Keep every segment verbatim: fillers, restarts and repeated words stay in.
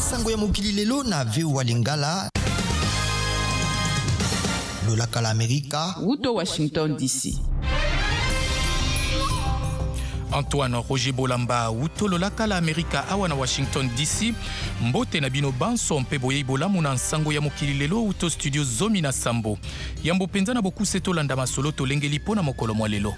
sango ya mokili lelo na V O A Lingala. Lolaka la Amerika. Wuto Washington D C. Antoine Roger Bolamba Utololaka la Amerika awana Washington D C mbote na bino banso mpe boye bolamu na nsango ya mokili lelo uto studio zomi na sambo yambo penza na boku seto landa masolo tolengeli pona mokolo mwa lelo.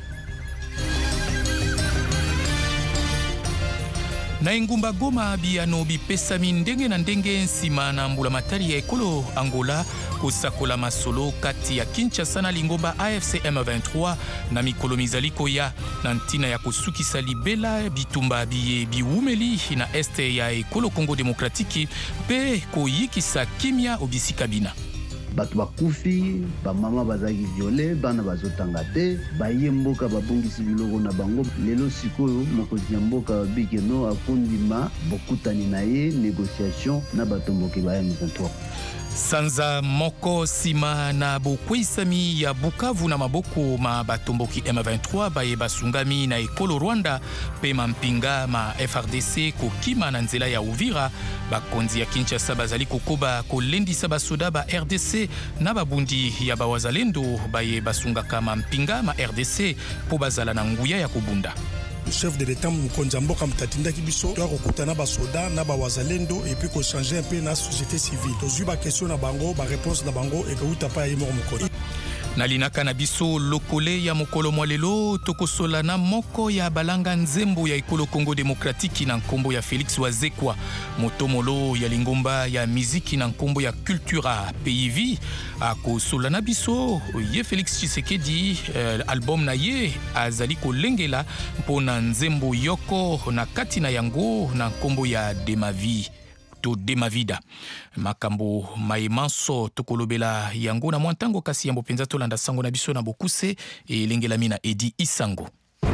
Na engumba Goma biano bipesami ndenge na ndenge nsima na mbula matari ya ekolo Angola kosakola masolo kati ya Kinshasa na lingomba A F C M vingt-trois na mikolo mizaliko ya na ntina ya kosukisa libela bitumba biye biumeli na este ya ekolo Congo Demokratiki pe koyikisa kimia obisika bina. Bato bakufi ba mama bazaki viole bana bazotanga te baye mboka babongisi biloko na bango lelo sikoyo mokonzi ya mboka bikeno akondima bokutani na ye négociation na bato mboki ba M vingt-trois. Sanza moko sima na bokwisami ya Bukavu na maboko ma batomboki M vingt-trois baye basungami na ekolo Rwanda pe mampinga ma F R D C kokima na nzela ya Uvira bakonzi ya Kinshasa bazali kokoba kolendisa basoda ba R D C na babundi ya bawazalendo baye basunga kama mpinga ma R D C po bazala na nguya ya kubunda. Le chef de l'État Mukonza Mboka Mtatinda Kibiso doit rekutana ba soda na ba wazalendo et puis ko changer un peu na société civile. Tozu ba question na bango ba réponse na bango et ka utapa ya moko mokolo. Nalinaka na biso lokole ya mokolo mwalelo tokosola na moko ya balanga nzembo ya ekolo Congo Demokratiki na nkombo ya Félix Wazekwa motomolo ya lingomba ya miziki na nkombo ya Cultura P I V akosola na biso ye Félix Tshisekedi uh, album na ye azali kolengela mpona nzembo yoko na kati na yango na nkombo ya Demavi to Demavida makambo maimanso tokolobela yango na mwantango kasi yambo penza tolanda sango na biso na bokuse e lengela mina Edi Isango.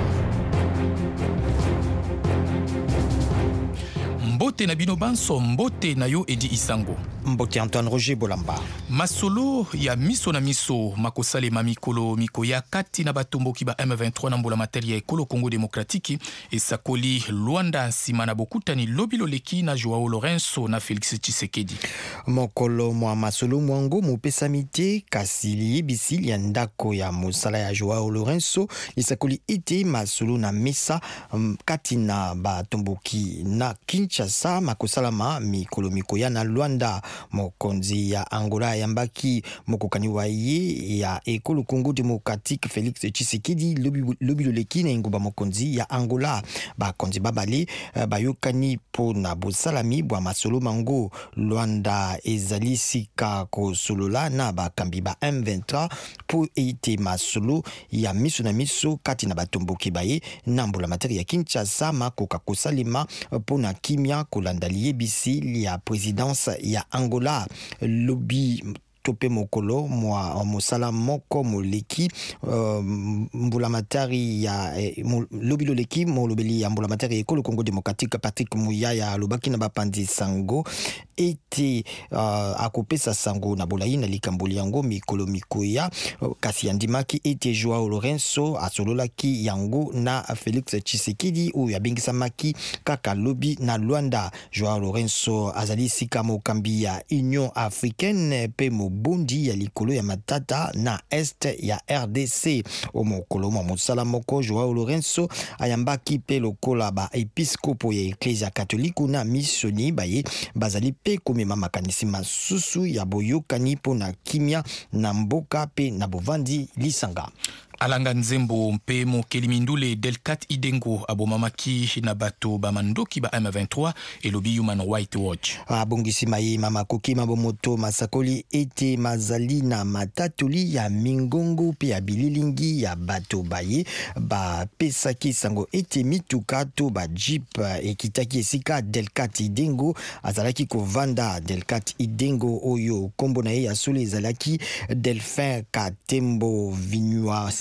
Mbote na bino banso mbote na yo Edi Isango. Mbote Antoine Roger Bolamba. Masolo ya miso na miso makosale mamikolo mikoya kati na batomboki ba M vingt-trois na mbula materi ya ekolo Congo Demokratiki esakoli Luanda nsima na bokutani lobilo leki na Joao Lorenzo na Félix Tshisekedi. Mokolo mwa masolo mwango mupesamite kasili bisili ya ndako ya musala ya Joao Lorenzo esakoli ite masolo na mesa um, kati na batomboki na Kinshasa makosalama mikolo mikoya na Luanda. Mokonzi ya Angola yambaki mokokani wa ye ya ekolo Congo Demokratiki Félix Tshisekedi lobilo leki na ngomba mokonzi ya Angola bakonzi babale bayokani po na bosalami bwa masolo mango Luanda ezali sika ko solola na bakambi ba M vingt-trois po ete masolo ya miso na miso kati na batomboki baye na mbula materi ya Kinshasa makoka kosalema po na kimia kolanda liebisi ya présidence ya Angola lobby tope mokolo mwa mosala moko moleki uh, mbula matari ya eh, lobilo leki molobeli ya mbula matari ekolo Congo Demokratiki Patrick Muyaya lobaki na bapandi sango ete uh, akopesa sango na bolayi na likamboli yango mikolo mikoya uh, kasi yandimaki ete Joao Lorenzo asololaki yango na Félix Tshisekedi oyo yabengisamaki kaka lobi na Luanda. Joao Lorenzo azali sika mokambi ya Union Africaine pe bondi ya likolo ya matata na est ya R D C omokolo mwa mosala moko Joao Lorenzo ayambaki pe lokola ba episkopo ya Eklezia Katoliku na misioni baye bazali pe komema makanisi masusu ya boyokani po na kimia na mboka pe na bovandi lisanga. Alanga nzembo mpe mokeli mindule Delcat Idengo abomamaki na bato bamandoki ba M vingt-trois elobi Human Rights Watch. Abongisi maye mama koki mabomoto masakoli ete mazali na matatoli ya mingongo pe ya bililingi ya bato baye ba pesaki sango ete mituka to ba jeep ekitaki esika Delcat Idengo azalaki kovanda. Delcat Idengo oyo kombo na ye ya solo ezalaki Delphin Katembo Vinua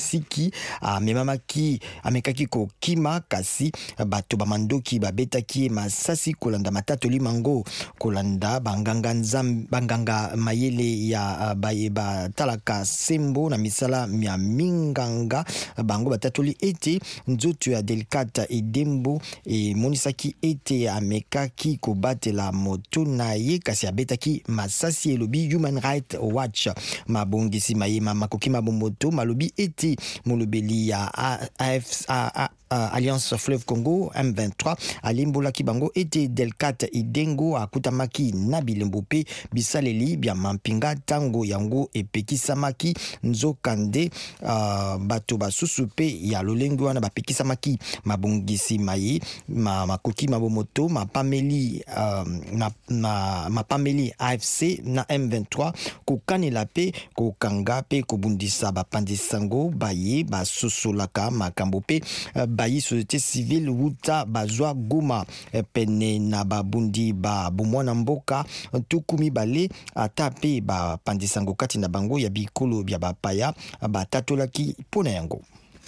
siki amemamaki amekaki ko kima kasi bato bamandoki babetaki masasi kolanda matatoli mango kolanda banganga nzam banganga mayele ya bayeba talaka sembo na misala ya minganga bango batatoli ete nzoto ya Delicate Idembo e monisaki ete amekaki kobatela moto na ye kasi abetaki masasi elobi Human Rights Watch mabongisi mayema makoki mabomoto malobi ete molobeli ya A F C Uh, Alliance Fleuve Congo M vingt-trois alimbolaki bango ete Delicate Idembo akutamaki na bilembo pe bisaleli bya mampinga tango yango epekisamaki nzokande uh, bato basusu pe ya lolengo wana bapekisamaki mabongisi maye ma makoki mabomoto mapameli uh, na, na mapameli A F C na M vingt-trois kokanela pe kokanga pe kobundisa bapandisango baye basosolaka makambo pe uh, bayi société civile wuta bazwa Goma pene na babundi ba bomwana mboka tukumi bale atape ba pandisango kati na bango ya bikolo bya bapaya batatolaki pona yango.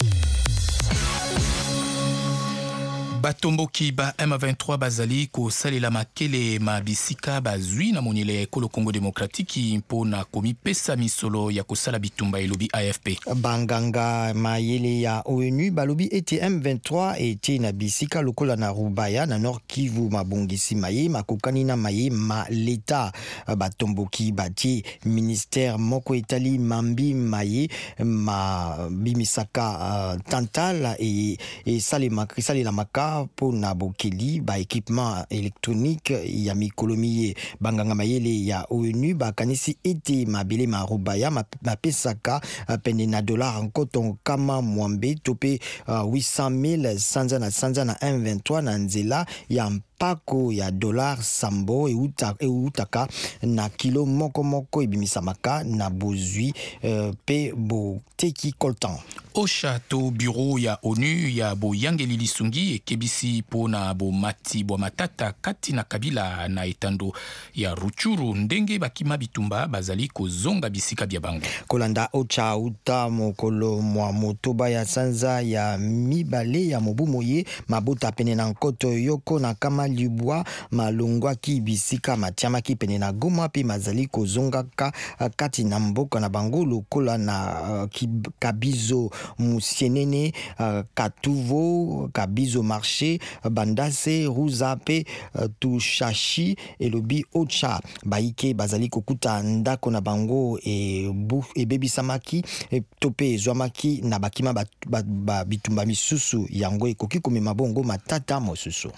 batomboki ba M vingt-trois bazali kosalela makele mabisika bazwi na monele ya ekolo Congo démocratique mpona komipesa misolo ya kosala bitumba elobi A F P. Banganga mayele ya ONU balobi ete M vingt-trois ete na bisika lokola na Rubaya na Nord Kivu mabongisi maye makokani na maye ma leta batomboki batie ministère moko etali mambi maye ma bimisaka uh, tantal e, e sale makri sale la maka po na bokeli ba équipement électronique ya mikolomiye banganga mayele ya ONU bakanisi ete mabele ma Rubaya mapesaka pene na dollar nkoto kama mwambe tope uh, huit cent mille sanza na sanza na M vingt-trois na nzela ya pako ya dollar sambo euta eutaka na kilo moko moko ebimisamaka na bozwi uh, pe bo teki coltan. Osha to bureau ya ONU ya boyangeli lisungi ekebisi pona bo mati bo matata kati na kabila na etando ya Ruchuru ndenge bakima bitumba bazali kozonga bisika bya bango. Kolanda Ocha uta mokolo mwa motoba ya sanza ya mibale ya mobumoye mabota pene na nkoto yoko na kama libwa malongwa ki bisika matiama ki pene na Goma pe mazali kozongaka kati na mboka na bango lokola na uh, kabizo musienene uh, katuvo kabizo marché bandase ruzape uh, tushashi elobi Ocha baike bazali kokuta ndako na bango e, bu, e bebi samaki e, tope zwamaki na bakima ba, ba, ba, bitumba misusu yango ekoki komema bongo matata mosusu.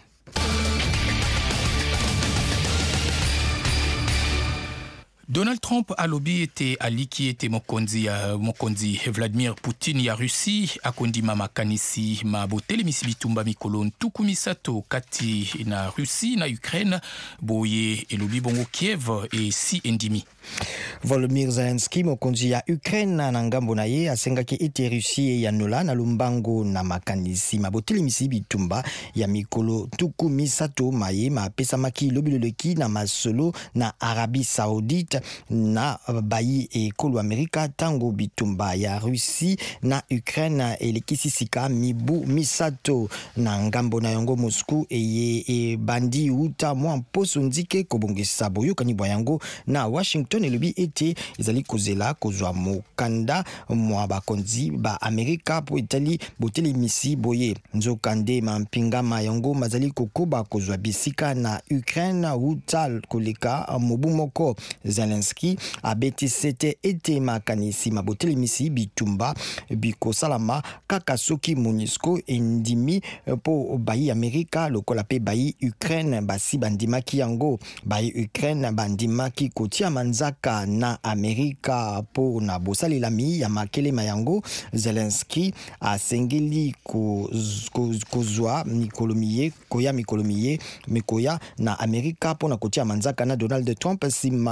Donald Trump alobi ete aliki ete mokonzi ya mokonzi Vladimir Putin ya Russie akondima makanisi mabotele misibitumba mikolo ntuku misato kati na Russie na Ukraine boye elobi bongo Kiev e si endimi. Volodymyr Zelensky mokonzi ya Ukraine na ngambo na ye asengaki ete Russie ya nola na lumbango na makanisi mabotele misibitumba ya mikolo ntuku misato maye mapesamaki lobiloleki na masolo na Arabie Saoudite na bayi ekolo Amerika tango bitumba ya Russie na Ukraine elekisisika mibu misato na ngambo na yango Moscou eye e bandi uta mwa mposo nzike kobongisa boyokani bwa yango na Washington elobi ete ezali kozela kozwa mokanda mwa bakonzi ba Amerika po etali boteli misi boye nzokande mampingama yango mazali kokoba kozwa bisika na Ukraine uta koleka mobu moko. Zelensky abeti sete ete makanisi maboteli misi bitumba biko salama kaka soki MONUSCO endimi po bayi Amerika lokola pe bayi Ukraine basi bandimaki yango bayi Ukraine bandimaki kotia manzaka na Amerika po na bosalelami ya makele mayango. Zelensky asengeli kozwa mikolomiye koya mikolomiye mikoya na Amerika po na kotia manzaka na Donald Trump sima na buku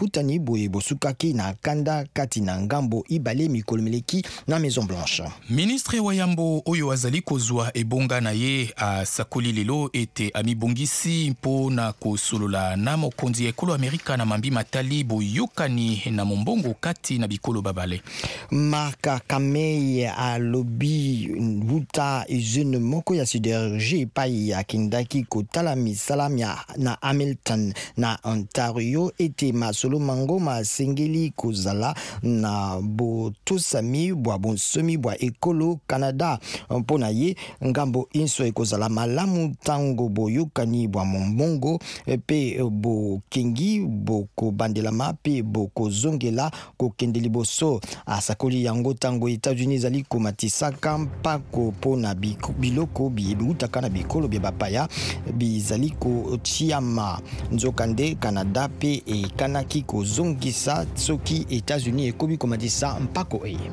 bokutani boye bosukaki na kanda kati na ngambo ibale mikolo meleki na Maison Blanche. Ministre wa Yambo oyo azali kozwa ebonga na ye a sakoli lelo ete amibongisi mpo na kosolola na mokonzi ya ekolo Amerika na mambi matali boyokani na mombongo kati na bikolo babale. Marka Kamei a lobi buta jeune moko ya siderurgie pai ya kindaki kotala misalam ya na Hamilton na Ontario ete masolo mango masengeli kozala na botosami bwa bonsomi bwa ekolo Canada mpona ye ngambo inso ekozala malamu tango boyokani bwa mombongo pe bokengi boko bandelama pe boko zongela kokende liboso asakoli yango tango États-Unis zali komatisaka mpako pona biloko biutaka na bikolo bya bapaya bizali ko chiama nzokande Canada pe e kanaki kozongisa soki États-Unis ekobi komatisa mpako e.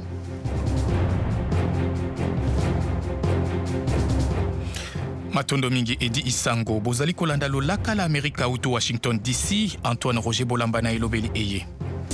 Matondo mingi Edi Isango bozali kolanda lolaka la Amerika uto Washington D C. Antoine Roger Bolamba na elobeli eye.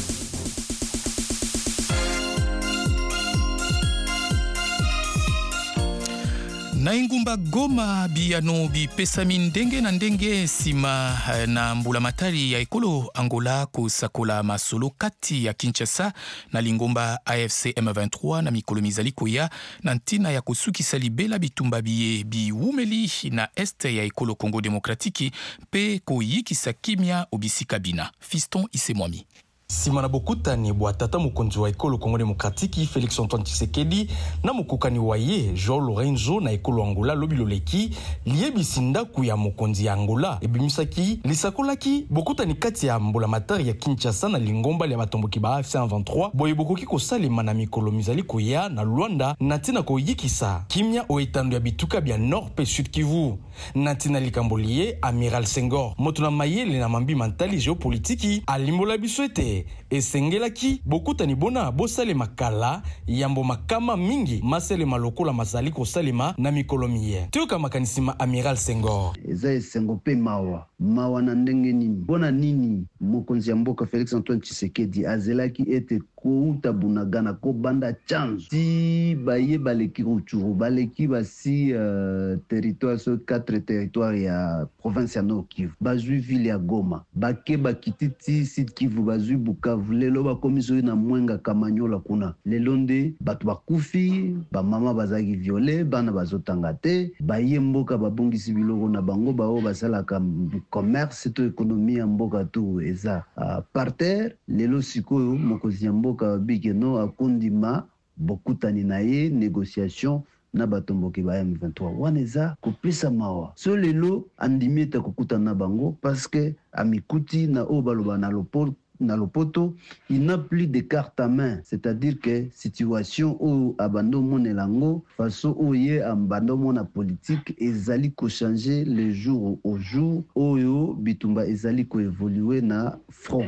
Na ingumba Goma biano bi pesami ndenge na ndenge sima na mbula matari ya ekolo Angola kosakola masolo kati ya Kinshasa na lingomba A F C M vingt-trois na mikolo mizali koya na ntina ya kosukisa libela bitumba biye biwumeli na este ya ekolo Congo Demokratiki pe koyikisa kimia obisika bina. Fiston Isemwami. Simana bokutani bwa tata mokonzi wa ekolo Congo Demokratiki Félix Antoine Tshisekedi na mokokani wa ye João Lourenço na ekolo Angola lobiloleki liebisi ndaku ya mokonzi ya Angola ebimisaki lisakolaki bokutani kati ya mbula matari ya Kinshasa na lingomba ya batomboki ba A F C M vingt-trois boye bokoki kosalema na mikolo mizali koya na Luanda na tina koyikisa kimia oetando ya bituka bya Nord pe Sud Kivu na tina likambolie Amiral Senghor moto na mayele na mambi mentali géopolitiki alimbola biso ete esengelaki bokutani bona bosale makala yambo makama mingi masele malokola mazali kosalema na mikolo miye tioka makanisima Amiral Senghor eza esengo pe mawa mawa na ndenge nini bona nini mokonzi ya mboka Félix Antoine Tshisekedi azelaki ete kouta bunagana ko banda chanzo ti baye baleki ruchuru baleki basi uh, territoire so quatre territoires ya province ya Nord Kivu bazui ville ya Goma bake bakititi Sud Kivu bazui Bukavu lelo bakomiso na mwenga Kamanyola kuna lelo nde batu bakufi ba mama bazaki violé bana bazotanga te baye mboka babongisi biloko na bango bao basalaka commerce to économie ya mboka tu eza uh, par terre lelo sikoyo mokozi ya mboka bigeno akondima bokutani na ye négociation na batomboki ba M vingt-trois waneza kopesa mawa so lelo andimeta kokutana na bango parce que amikuti na obaloba na lopol na lopoto il n'a plus de carte à main, c'est-à-dire que situation où abando monelango façon où yé abando mona politique ezali ko changer le jour au jour oyo bitumba ezali ko évoluer na front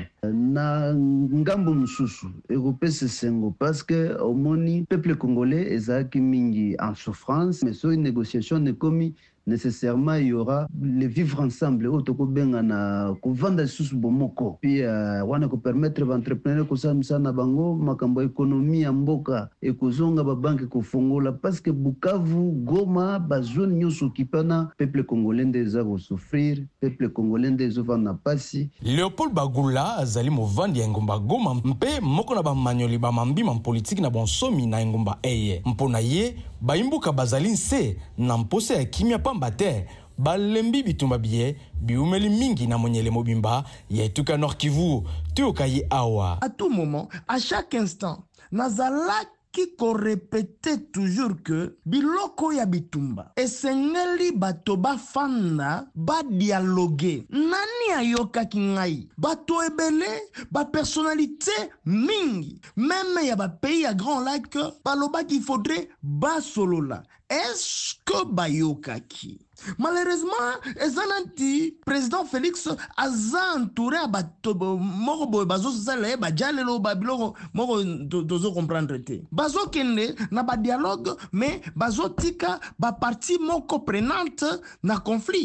na ngambo mususu européen sengo parce que au moni peuple congolais ezaki mingi en souffrance mais so une négociation ne commis nécessairement il y aura le vivre ensemble otoko benga na kovanda susu bomoko puis uh, wana ko permettre ba entrepreneur ko samisa na bango makambo économie ya mboka ekozonga ba banque ko fongola parce que Bukavu Goma ba zone nyoso kipana peuple congolais ndeza ko souffrir peuple congolais ndezo vana pasi Léopold Bagula azali movandi ya ngomba Goma mpe moko na ba manyoli ba mambima politique na bonsomi na ngomba eye mpona ye baimbuka bazali nse na mpose ya kimia pambate balembi bitumba bie biumeli mingi na monyele mobimba ya etuka Nord Kivu tuyoka ye awa à tout moment à chaque instant nazala qui ko répétait toujours que biloko ya bitumba esengeli bato bafanda ba dialoguer nani ayoka kingai bato ebele ba personnalité mingi même ya ba pays à Grand Lac baloba qu'il faudrait ba solola est-ce que bayoka ki malheureusement ezananti président Félix aza entouré à bato moko boy bazo sala ba jalelo ba biloko moko dozo comprendre te bazo kende na ba dialogue mais bazo tika ba partie moko prenante na conflit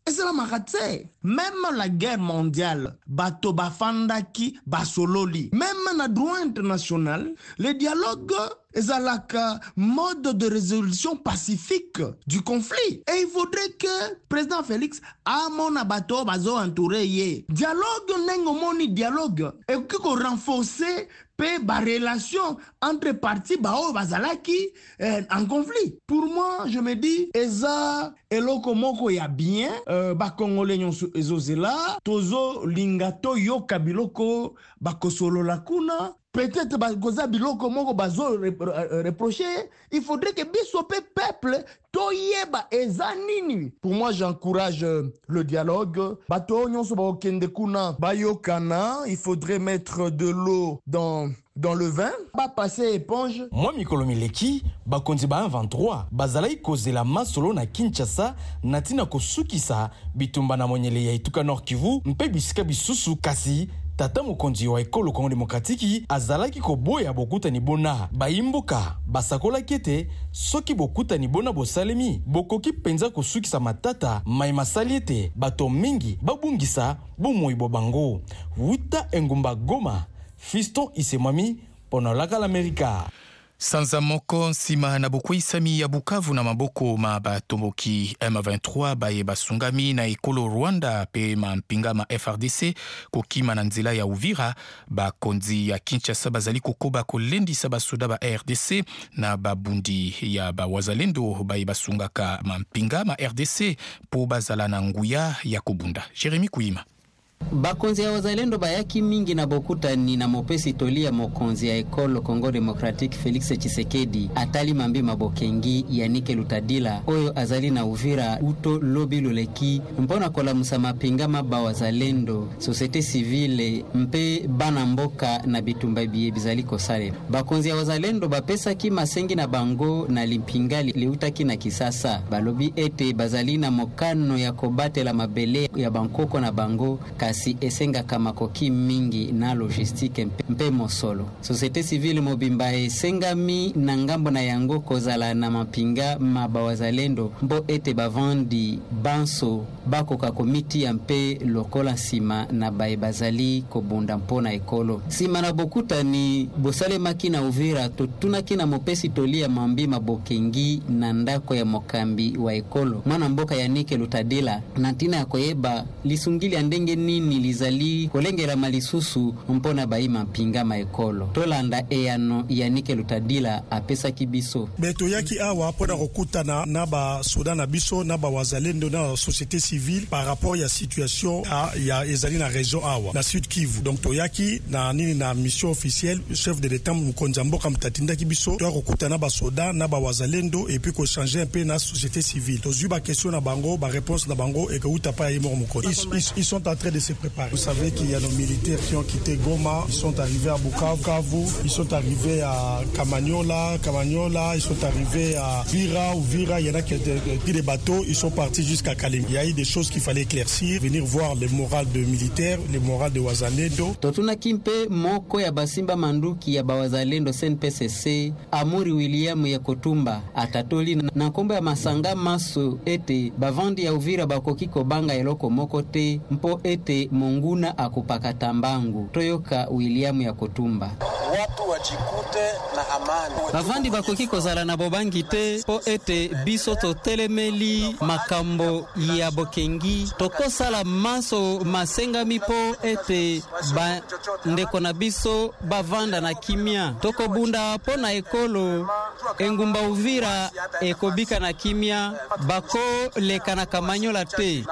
Et c'est la maratse. Même la guerre mondiale, bato bafandaki basololi. Même na droit international, le dialogue est à la mode de résolution pacifique du conflit. Et il faudrait que le président Félix a mon abato bazo entouré ye. Dialogue n'engomoni dialogue. Et qu'on renforcer ba relation entre parties bao bazalaki eh, en conflit. Pour moi, je me dis eza eloko moko ya bien euh, ba congolais nyonso ezozela tozo lingato yo kabiloko ba kosolo la kuna. Peut-être bakoza biloko moko bazo reprocher. Il faudrait que biso pe peuple toyeba eza nini. Pour moi, j'encourage le dialogue. Bato nyonso ba okende kuna bayokana. Il faudrait mettre de l'eau dans dans le vin, ba passer éponge. Moi mikolo mileki bakonzi ba vingt-trois bazalai kozela masolo na Kinshasa natina kosukisa bitumba na monyele ya ituka Nord Kivu mpe bisika bisusu kasi tata mokonzi wa ekolo Congo Démocratique azalaki koboya bokuta ni bona bayimbuka basakola kete soki bokuta ni bona bosalemi bokoki penza kosukisa matata mai masaliete bato mingi babungisa bomoi bobango wuta engumba Goma. Fiston Isemami, pendant la l'América. Sanza moko nsima na bokuisami ya Bukavu na maboko ma batomboki M vingt-trois baye basungami na ekolo Rwanda pe ma mpinga ma F R D C kokima na nzela ya Uvira bakonzi ya Kinshasa bazali kokoba kolendisa basoda ba R D C na babundi ya ba wazalendo baye basungaka ma mpinga ma R D C po bazala na nguya ya kobunda. Jeremy Kuima. Bakonzi ya wazalendo bayaki mingi na bokutani na mopesi tolia mokonzi ya ekolo Congo Democratique Félix Tshisekedi atali mambi mabokengi ya Nike Lutadila oyo azali na Uvira uto lobi loleki mpona kola musama pingama ba wazalendo société civile mpe bana mboka na bitumba biye bizali kosale. Bakonzi ya wazalendo bapesa ki masengi na bango na limpingali liutaki na kisasa balobi ete bazali na mokano ya kobate la mabele ya bankoko na bango kasi esenga kama koki mingi na logistique mpe mosolo. Société civile mobimba esengami na ngambo na yango kozala na mapinga mabawazalendo mbo ete bavandi banso bakoka komiti ya mpe lokola sima na bae bazali kobunda mpona ekolo. Sima na bokuta ni bosale maki na Uvira totunaki na mopesi tolia mambi mabokengi na ndako ya mokambi wa ekolo. Mwana mboka ya Nike Lutadila na tina ya koyeba lisungili ya ndenge nini lizali kolengela malisusu mpona baima mpinga maekolo. Tolanda eyano ya Nike Lutadila apesa kibiso. Beto yaki awa pona kokuta na na ba soda na biso na ba wazalendo na société civile par rapport ya situation a ya ezali na région awa na Sud Kivu. Donc toyaki na nini na mission officielle chef de l'état Mukonza Mboka mtatinda kibiso to kokuta na ba soda na ba wazalendo et puis ko changer un peu na société civile. To zuba question na bango ba réponse na bango et que uta pa yemo moko. Ils, ils sont en train de se préparer. Vous savez qu'il y a nos militaires qui ont quitté Goma, ils sont arrivés à Bukavu, ils sont arrivés à Kamanyola, Kamanyola, ils sont arrivés à Vira ou Vira, il y en a qui ont pris des bateaux, ils sont partis jusqu'à Kalim. Il y a eu des choses qu'il fallait éclaircir, venir voir les morales de militaires, les morales de wazalendo. Totuna kimpe moko ya basimba manduki ya bawazalendo C N P C C, Amuri William ya Kotumba, atatoli na kombo ya masanga maso ete bavandi ya Uvira bakoki kobanga eloko moko te mpo ete Monguna akupakata mbangu. Toyoka William ya Kotumba. Watu wajikute na amani. Bavandi bakoki kozala na bobangi te po ete biso to telemeli makambo ya bokengi tokosala maso masengami po ete ba ndeko na biso bavanda na kimia tokobunda po na ekolo engumba Uvira ekobika na kimia bako leka na Kamanyola te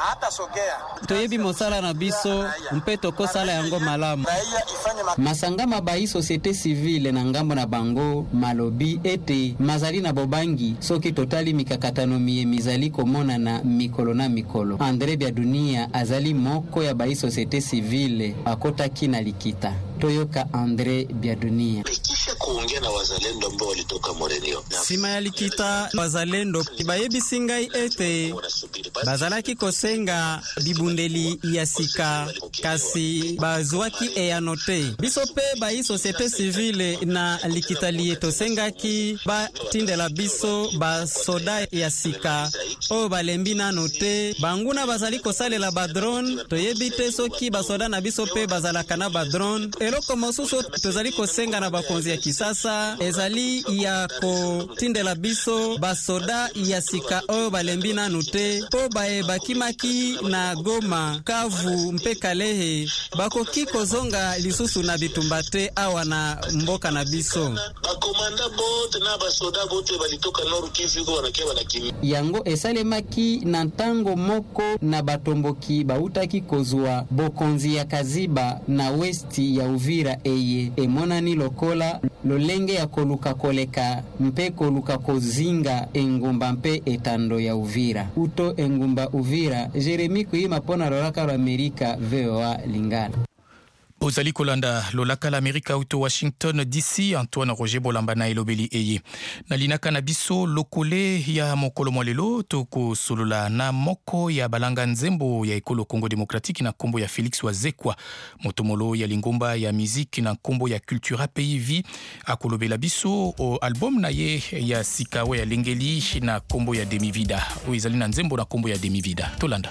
toyebi mosala na biso mpe tokosala yango malamu. Masanga mabai société civile na ngambo na bango malobi ete mazali na bobangi soki totali mikakatano miye mizali komona na mikolo na mikolo. Andre Biadunia azali moko ya bai société civile akota kina likita. Toyoka Andre Biadunia. Kuongea na wazalendo ambao walitoka Morenio. Sima ya likita wazalendo bayebi singai ete bazalaki kosenga bibundeli ya sika kasi bazwaki eyanote. Biso pe bai société civile na likita lieto sengaki ba tindela biso ba soda ya sika oyo balembi nano te banguna bazali kosalela badrone toyebi te soki basoda na biso mpe bazalaka na badrone. Eloko mosusu tozali kosenga na bakonzi ya kisasa ezali ya kotindela biso basoda ya sika oyo balembi nanu te po bayebakimaki na Goma, Kavu mpe Kalehe bakoki kozonga lisusu na bitumba te awa na mboka na biso. Bakomanda bote na basoda bote balitoka Nord Kivu wanakia wanakimi. Yango esalemaki na ntango moko na batomboki bautaki kozwa bokonzi ya Kaziba na westi ya Uvira eye emonani lokola lolenge ya koluka koleka mpe koluka kozinga engumba mpe etando ya Uvira. Uto engumba Uvira, Jeremy Kuima pona lolaka lo Amerika V O A Lingala. Ozali kolanda lolaka la Amerika uto Washington D C. Antoine Roger Bolamba na elobeli eye nalinaka na biso lokole ya mokolo mwalelo toko solola na moko ya balanga nzembo ya ekolo Congo Démocratique na kombo ya Félix Wazekwa motomolo ya lingomba ya musique na kombo ya Cultura Pays Vie akolobela biso o album na ye ya sikawe ya lengeli na kombo ya Demi Vida o ezali na nzembo na kombo ya Demi Vida tolanda.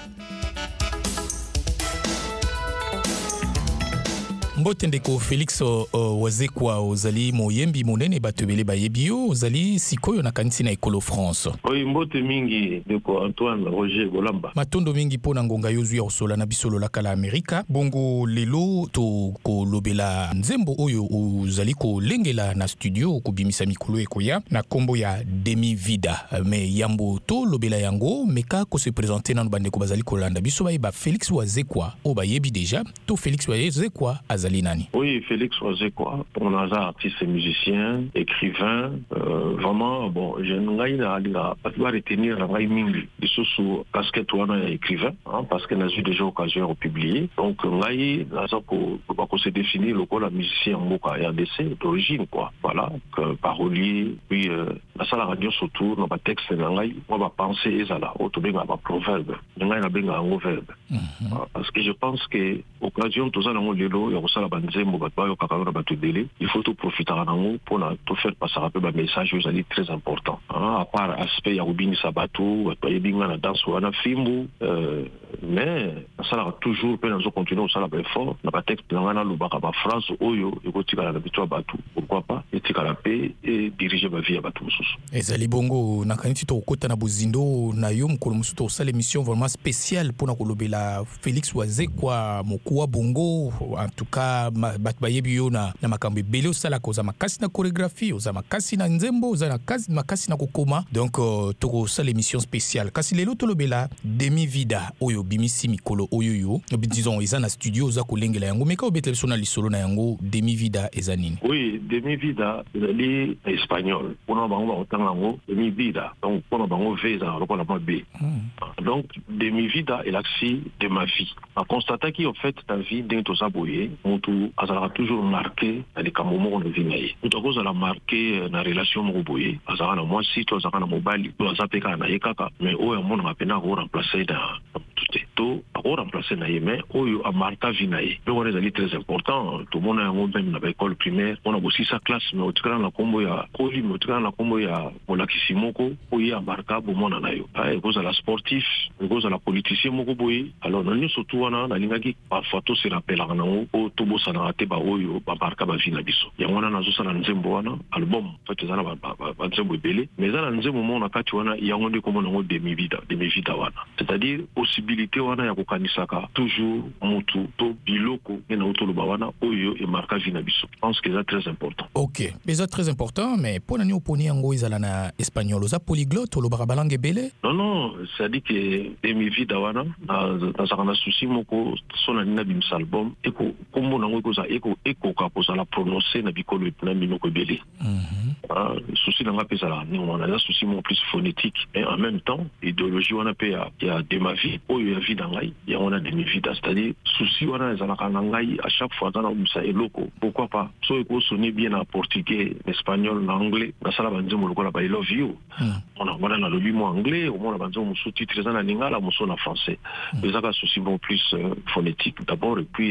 Mbote ndeko Félix uh, Wazekwa ozali moyembi monene batebele bayebio ozali sikoyo na kanisi na ekolo France. Oyi mbote mingi ndeko Antoine Roger Bolamba. Matondo mingi pona ngonga yozu ya osola na biso lolaka la Amerika. Bongo lelo to kolobela nzembo oyo ozali kolengela na studio kubimisa mikolo ekoya na kombo ya Demi Vida. Me yambo to lobela yango meka ko se présenter na bandeko bazali kolanda biso bayeba Félix Wazekwa o bayebi déjà to Félix Wazekwa azali nani? Oui, Félix Wazekwa, pour un artiste et musicien, écrivain, euh, vraiment, bon, je n'ai pas retenir la vraie mingi, de ce sous casquette ou un écrivain, hein, parce qu'elle a eu déjà occasion de publier. Donc, ngai, ça qu'on se définit le quoi la musicien Moka R D C d'origine, quoi. Voilà, que parolier, puis euh, la salle radio surtout, dans ma texte, ngai, on va penser ezala, autobéga, ma proverbe, ngai na benga un verbe. Parce que je pense que occasion tout ça dans le lot, il y a ça la banzembo, batba yo kakaro batu délai, il faut tout profiter à nous pour na tout faire passer un peu le message aux alliés très important. À part aspect ya rubini sabato, batba yebinga na danse wana fimbu, mais ça la toujours pe nazo continuer ça la ba fort, na ba texte ngana lobaka ba phrase oyo ekotika na bitwa batu. Pourquoi pas etika la paix et diriger ma vie à batu mususu. Ezali bongo na kaniti to kota na bozindo na yo mukolo mususu to sala émission vraiment spéciale pour na kolobela Félix Wazekwa mokuwa bongo en tout cas bat bayebi yo na na makambo ebele osala koza makasi na chorégraphie oza makasi na nzembo oza na kasi makasi na kokoma donc uh, toko sala émission spéciale kasi lelo tolobela Demi Vida oyo bimisi mikolo oyo yo disons eza na studio oza kolengela yango meka obetela so na lisolo na yango Demi Vida eza nini? Oui, Demi Vida ezali espagnol pona bango ba otanga yango Demi Vida donc pona bango veza lokola ma B hmm. Donc Demi Vida est l'axi de ma vie. On constate qu'en fait ta vie d'un to saboyer mutu azala toujours marqué dans les moments de vie. Mutu akoza la marqué na relation moboye azala na moi si to azala na mobali to azapeka na yekaka mais oyo mona mapena ko remplacer dans tout to ko remplacer na yeme oyo a marqué vie na ye. Donc on est très important tout monde a un même na école primaire on a aussi sa classe mais otikana na kombo ya koli mais otikana na kombo ya molakisi moko oyo a marqué bo mona na yo. Ay koza la sportif koza la politicien moko boye alors non surtout wana na lingaki parfois to se rappelle na ngo o to bo sana te ba oyo ba marqué ba vie na biso. Ya wana na zo sana nzembo wana album fait ezana ba ba nzembo ebele mais ezana nzembo mona kati wana yango ndeko mona ngo Demi Vida Demi Vida wana c'est-à-dire possibilité wana ya kokanisaka toujours mutu to biloko na otoloba wana oyo e marqué vie na biso. Je pense que c'est très important. OK, c'est très important mais pour nani oponi yango ezala na espagnol oza polyglotte olobaka balangue ebele? Non non, c'est-à-dire que Demi Vida wana dans un souci moko sona nina bimsa album eko kombo nango koza eko eko ka kozala prononcer na bikolo na minoko ebele. Mhm. Ah, souci nanga pesa la ni on a un souci mon plus phonétique et en même temps idéologie wana pe ya ya de ma vie oyo ya vie dangai ya on a Demi Vida c'est-à-dire souci wana ezala kana ngai à chaque fois dans bimsa eloko pourquoi pas so eko sonner bien en portugais, en espagnol, en anglais na sala banzemo lokola ba I love you. On a wana na lobi mo anglais au moins banzemo sous-titres na lingala mo so na français. Les aka souci bon plus euh, phonétique d'abord et puis euh,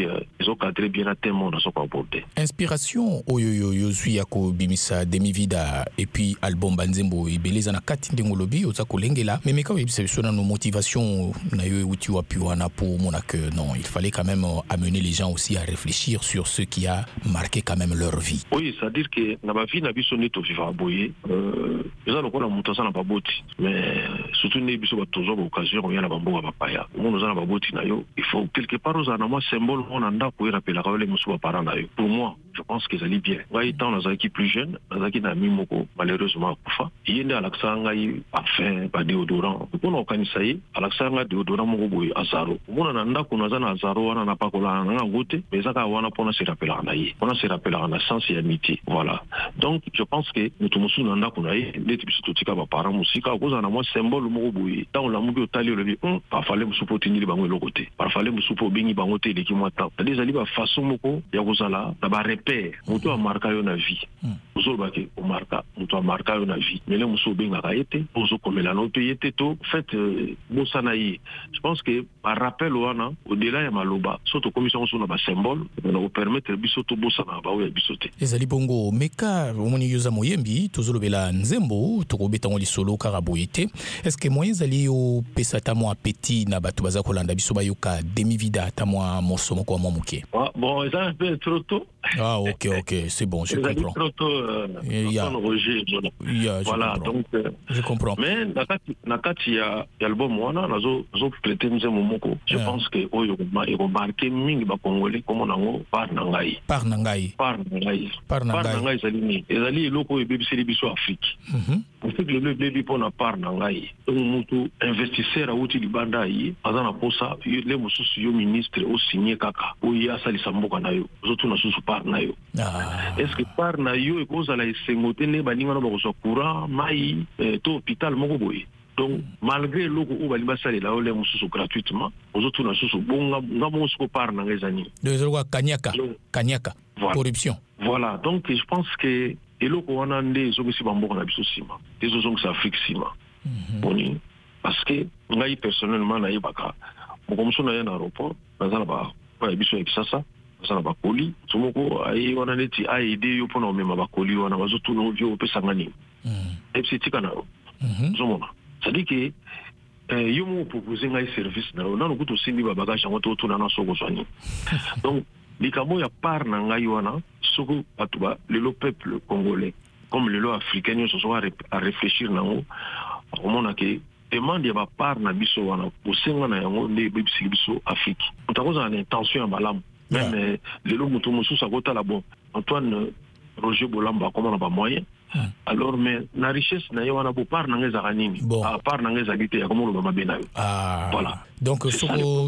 ont cadré bien à thème dans son comporté. Inspiration oyo yo suis yako bimisa demi vida et puis album banzembo et beleza na kati ndengolobi oza kolengela mais mais quand il se nos motivations na yo uti wa piwana pour mon que non il fallait quand même amener les gens aussi à réfléchir sur ce qui a marqué quand même leur vie. Oui, c'est-à-dire que na ba vie na biso neto vivre boyer euh eza lokola mutu sana ba boti mais surtout ne biso ba toujours occasion on yana ba mboka ba paya on za na ba boti na yo il faut quelque part aux na moi symbole on anda ko rappeler ka les musu ba parents na yo. Pour moi je pense que ça allait bien. Ouais, étant dans un qui plus jeune, dans un qui n'a mis moko malheureusement kufa. Il y a Alexandre il parfum pas déodorant. Pour nous organiser Alexandre déodorant moko boy azaro. On a nda ko na azaro wana na pakola na ngote mais ça ka wana pona se rappeler na ye. On se rappeler na sens et amitié. Voilà. Donc je pense que nous tout musu nda ko na ye ndeti biso totika ba parents musika ko za na moi symbole moko boy. Tant la mugi otali le on pas fallait musu potini bango le côté. Pas fallait musu po bingi bango te leki moi temps. C'est-à-dire ali ba façon moko ya ko zala na ba repère. Mutu a marqué na vie. Musu ba ke o marka mutu a marqué na vie. Mais le musu benga ka été musu comme la no payete to fait bosanayi. Je pense que par rappel wana au-delà ya maloba surtout commission sur na ba symbole on permettre biso to bosana ba o bisote. Ezali bongo meka omoni yoza moyembi tozolobela nzembo tokobeta ngoli solo karaboyete. Est-ce que moyen zali o pesa ta mo appétit na batu baza kolanda biso ba yoka demi vida ta mo morceau moko mo muke. Ah bon, ça un peu trop tôt. Ah ok ok, c'est bon, je comprends. Trop tôt euh, yeah. Roger, voilà. Yeah, voilà comprends. donc euh, je comprends. Mais nakati nakati ya album wana nazo zo prêter nzembo moko. Je yeah. pense que oyo ma ero marqué mingi ba congolais comme nango par nangai. Par nangai. Par nangai. Par nangai. Par nangai zalini. Ezali eloko e bebisi biso Afrique. Mhm. On fait que le bébé pour na par nangai. Donc mutu investisseur a uti libanda yi azana posa le mususu yo ministre o signé kaka. O ya sali samboka na yo. Zotu na susu par na yo. Ah. Est-ce que par na yo e koza la sengote ne baninga na ba so courant mai to hôpital moko boye. Donc malgré loko o bali basali la ole mususu gratuitement ozotu na susu bonga ngamo ko par na ngezani. De zolwa kanyaka. Kanyaka. Voilà. Corruption. Voilà, donc je pense que eloko wana nde zokosi bamboka na biso sima. Tezo zongo sa Afrique sima. Boni parce que ngai personnellement na yebaka moko muso na ya na aéroport bazala ba pa biso ekisasa bazala ba koli tumoko ai wana neti a aider yo pona omema ba koli wana bazotu no vio pesa ngani. Mhm. Et c'est tika na. Mhm. Zomona. Ça dit que euh yo mo proposer ngai service na na no kuto sindi ba bagage ngoto to na na soko swani. Donc likamo ya par na ngai wana soko atuba le peuple congolais comme le africain yo so à réfléchir na ngo omona ke demande ya ba par na biso wana posenga na yango ne bibisi biso Afrique. Utakoza na intention ya malamu. Même yeah. le lo mutu musu sa kota la bon. Antoine Roger Bolamba comment on a pas moyen. Hmm. Alors mais la richesse na yo wana bo par na ngeza kanini. À part na ngeza gite ya komo lo ba benayo. Ah. Voilà. Donc soko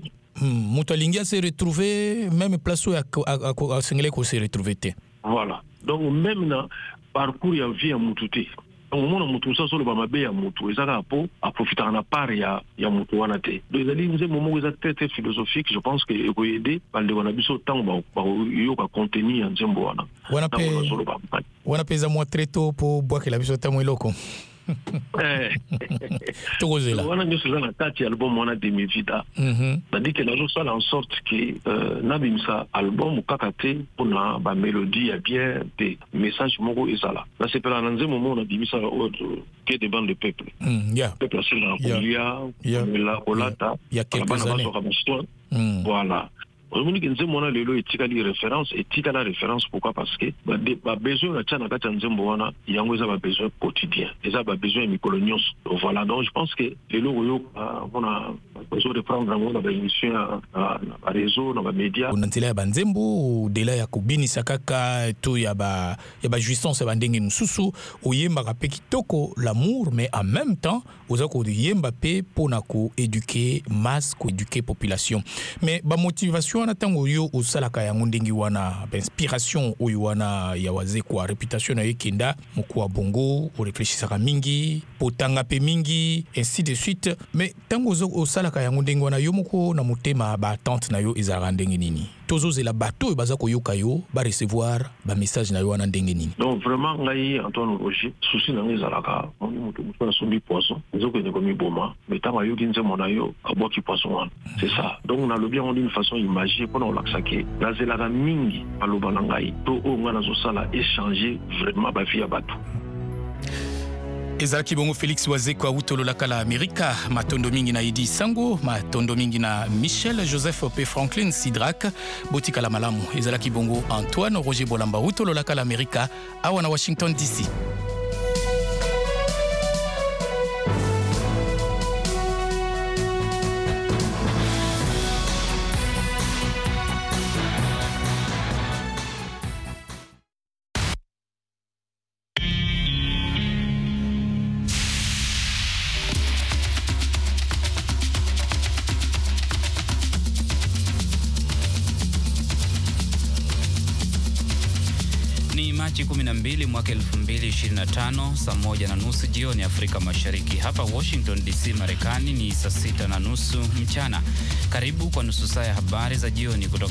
Mutalingia s'est retrouvé même place où à Senglé ko s'est retrouvé. Voilà. Donc même na parcours ya vie ya mututé. Donc mon mutu ça solo ba mabe ya mutu ezaka po a profiter na part ya ya mutu wana te. Donc ali nze moment eza très très philosophique, je pense que eko aider bande wana biso tango ba yo ka contenu ya nzembo wana. Wana pe wana peza moi très tôt pour boire que la biso tango eloko. Tozela. On a mis sur la tête album on a demi vida. C'est-à-dire que la chose ça en sorte que nabimsa album kakate pour na ba mélodie ya bien des messages moko ezala. Là c'est pas dans un moment on a dit ça que des bandes de peuple. Yeah. Peuple c'est la Kolia, la Kolata. Il y a quelques années. Voilà. On dit que nous avons les éthiques référence éthique la référence pourquoi parce que bah bah besoin de tchana kata nzembo wana yango eza ba besoin quotidien eza ba besoin mikolonios. Voilà donc je pense que les logo yo on a besoin de prendre en compte la émission à réseau dans les médias on antela ba nzembo de la ya kubini sakaka to ya ba ya ba jouissance ba ndenge nsusu oyemba ka pe kitoko l'amour mais en même temps oza ko yemba pe pona ko éduquer masse ko éduquer population mais ba motivation na tango yo osalaka yango ndenge wana ba inspiration oyo wana ya waze kwa réputation na yekenda moko bongo o réfléchissaka mingi potanga pe mingi ainsi de suite mais tango zo osalaka yango ndenge wana yo moko na motema ba attente na yo ezara ndenge nini tozozela bato e baza koyoka yo ba recevoir ba message na yo wana ndenge nini. Donc vraiment ngai Antoine Roger souci na ngezalaka moto moto na sombi poisson ezoko ne komi boma mais tango yo kinze mona yo aboki poisson wana c'est ça donc on a le bien on dit une façon imagée encourager pour l'axaké nazela mingi aloba na ngai to o ngana zo sala échanger vraiment ba vie ya bato. Ezalaki bongo Félix Wazekwa utololaka la Amerika, matondo mingi na Idi Sango, matondo mingi na Michel Joseph P. Franklin Sidrak, botika la malamu. Ezalaki bongo Antoine Roger Bolamba utololaka la Amerika, awa na Washington D C. Machi kumi na mbili mwaka elfu mbili ishirini na tano, saa moja na nusu jioni Afrika Mashariki. Hapa Washington D C Marekani ni saa sita na nusu mchana. Karibu kwa nusu saa ya habari za jioni kutoka